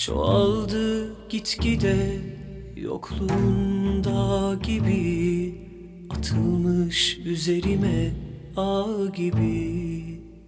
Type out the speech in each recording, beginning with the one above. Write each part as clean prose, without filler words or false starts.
Çoğaldı gitgide yokluğunda gibi, atılmış üzerime ağ gibi.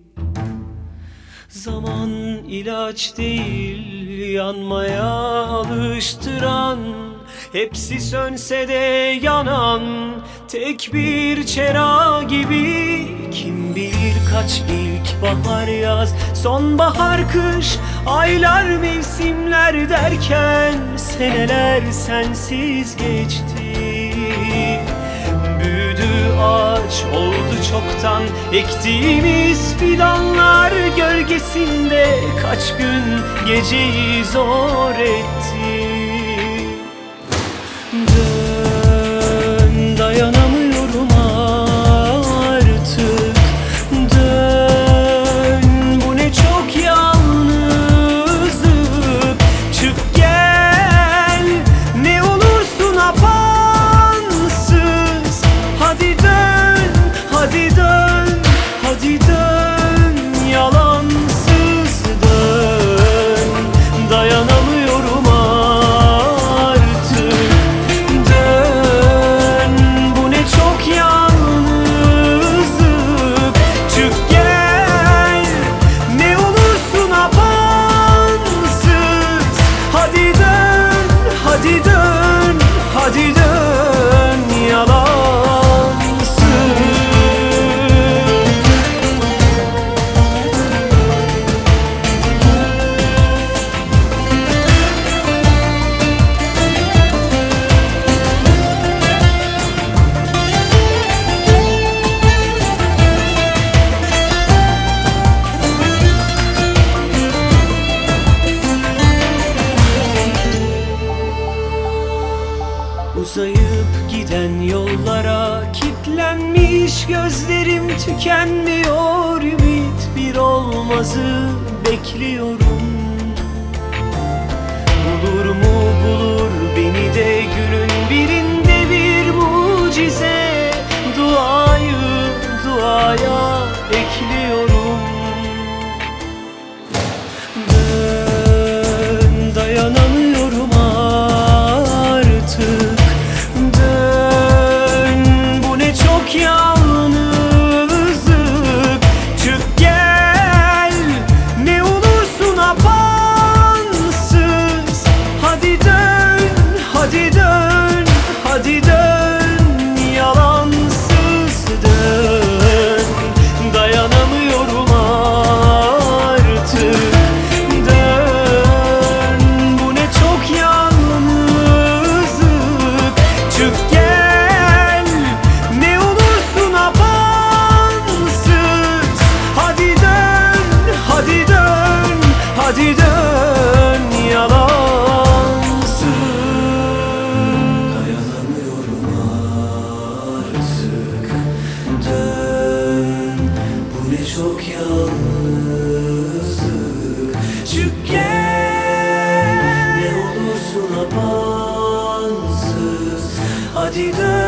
Zaman ilaç değil, yanmaya alıştıran, hepsi sönse de yanan tek bir çera gibi. Kim bilir kaç ilkbahar yaz, sonbahar kış, aylar mevsimler derken seneler sensiz geçti. Büyüdü ağaç oldu çoktan, ektiğimiz fidanlar gölgesinde kaç gün geceyi zor etti. Dön, dayanamıyorum artık. Dön, bu ne çok yalnızlık. Çık gel, ne olursun apansız. Hadi dön, hadi dön, hadi dön, yalansız dön. Dayanamıyorum artık. Dön, bu ne çok yalnızlık. Çık gel, ne olursun apansız. Hadi dön, hadi dön, hadi dön, yalansız. Uzayıp giden yollara kilitlenmiş gözlerim, tükenmiyor ümit, bir olmazı bekliyorum. Bulur mu bulur beni de günün birinde bir mucize, duayı duaya ekliyorum. Dön, dayanamıyorum artık. Yalnızlık, çık gel, ne olursun apansız. Hadi dön, hadi dön, hadi dön, yalansız dön. Dayanamıyorum artık. Dön, bu ne çok yalnızlık. Çık gel, hadi dön, yalansız. Dayanamıyorum artık. Dön, bu ne çok yalnızlık. Çık gel, ne olursun apansız. Hadi dön.